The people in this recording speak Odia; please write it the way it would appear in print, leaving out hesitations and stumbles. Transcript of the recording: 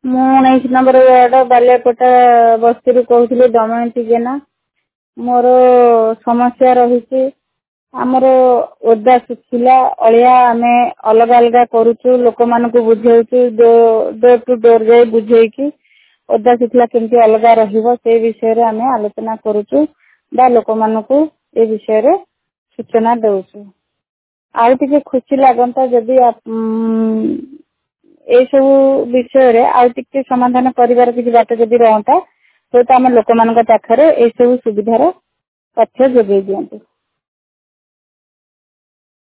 ମୁଁ 19 ନମ୍ବର ୱାର୍ଡ ବାଲିଆପଟା ବସ୍ତିରୁ କହୁଥିଲି ଦମୟନ୍ତୀ ଜେନା। ମୋର ସମସ୍ୟା ରହିଛି। ଆମର ଓଦା ଶୁଖିଲା ଅଳିଆ ଆମେ ଅଲଗା ଅଲଗା କରୁଛୁ, ଲୋକମାନଙ୍କୁ ବୁଝାଉଛୁ, ଡୋର ଟୁ ଡୋର ଯାଇ ବୁଝେଇକି ଓଦା ଶୁଖିଲା କେମିତି ଅଲଗା ରହିବ ସେ ବିଷୟରେ ଆମେ ଆଲୋଚନା କରୁଛୁ ବା ଲୋକମାନଙ୍କୁ ଏ ବିଷୟରେ ସୂଚନା ଦଉଛୁ। ଆଉ ଟିକେ ଖୁସି ଲାଗନ୍ତା ଯଦି ଏଇ ସବୁ ବିଷୟରେ ଆଉ ଟିକେ ସମାଧାନ କରିବାର କିଛି ବାଟ ଯଦି ରହନ୍ତା, ତ ଆମ ଲୋକମାନଙ୍କ ପାଖରେ ଏଇ ସବୁ ସୁବିଧାର ତଥ୍ୟ ଯୋଗେଇ ଦିଅନ୍ତୁ।